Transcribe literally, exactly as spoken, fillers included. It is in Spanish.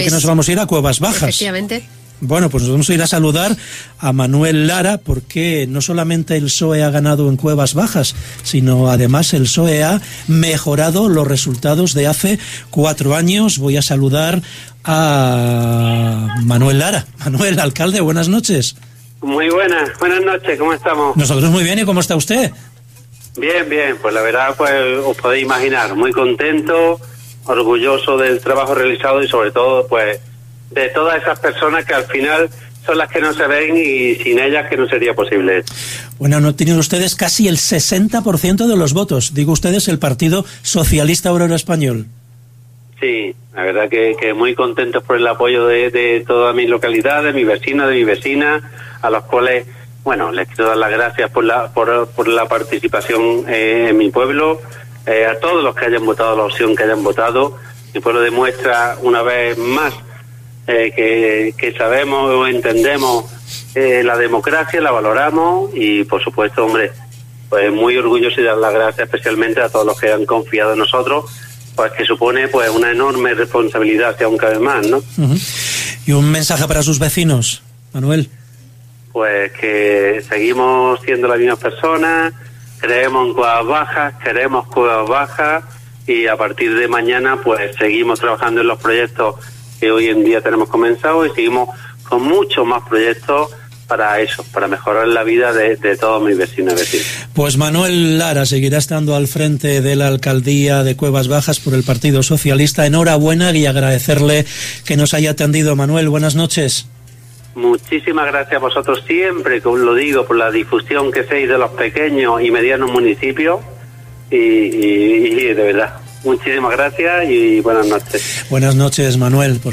que nos vamos a ir a Cuevas Bajas. Efectivamente. Bueno, pues nos vamos a ir a saludar a Manuel Lara, porque no solamente el P S O E ha ganado en Cuevas Bajas, sino además el P S O E ha mejorado los resultados de hace cuatro años. Voy a saludar a Manuel Lara. Manuel, alcalde, buenas noches. Muy buenas, buenas noches, ¿cómo estamos? Nosotros muy bien, ¿y cómo está usted? Bien, bien, pues la verdad, pues os podéis imaginar, muy contento, orgulloso del trabajo realizado y sobre todo, pues, de todas esas personas que al final son las que no se ven y sin ellas que no sería posible. Bueno, no tienen ustedes casi el sesenta por ciento de los votos, digo ustedes, el Partido Socialista Obrero Español. Sí, la verdad que, que muy contentos por el apoyo de, de toda mi localidad, de mi vecino, de mi vecina, a los cuales, bueno, les quiero dar las gracias por la, por, por la participación eh, en mi pueblo, eh, a todos los que hayan votado la opción que hayan votado. Mi pueblo demuestra una vez más eh, que, que sabemos o entendemos eh, la democracia, la valoramos y, por supuesto, hombre, pues muy orgulloso y dar las gracias especialmente a todos los que han confiado en nosotros, pues que supone pues una enorme responsabilidad, si aún cabe más, ¿no? Uh-huh. ¿Y un mensaje para sus vecinos, Manuel? Pues que seguimos siendo las mismas personas, creemos en Cuevas Bajas, queremos Cuevas Bajas y a partir de mañana pues seguimos trabajando en los proyectos que hoy en día tenemos comenzado y seguimos con muchos más proyectos para eso, para mejorar la vida de, de todos mis vecinos y vecinos. Pues Manuel Lara seguirá estando al frente de la alcaldía de Cuevas Bajas por el Partido Socialista. Enhorabuena y agradecerle que nos haya atendido. Manuel, buenas noches. Muchísimas gracias a vosotros siempre, como lo digo, por la difusión que hacéis de los pequeños y medianos municipios y, y, y de verdad, muchísimas gracias y buenas noches. Buenas noches, Manuel. Pues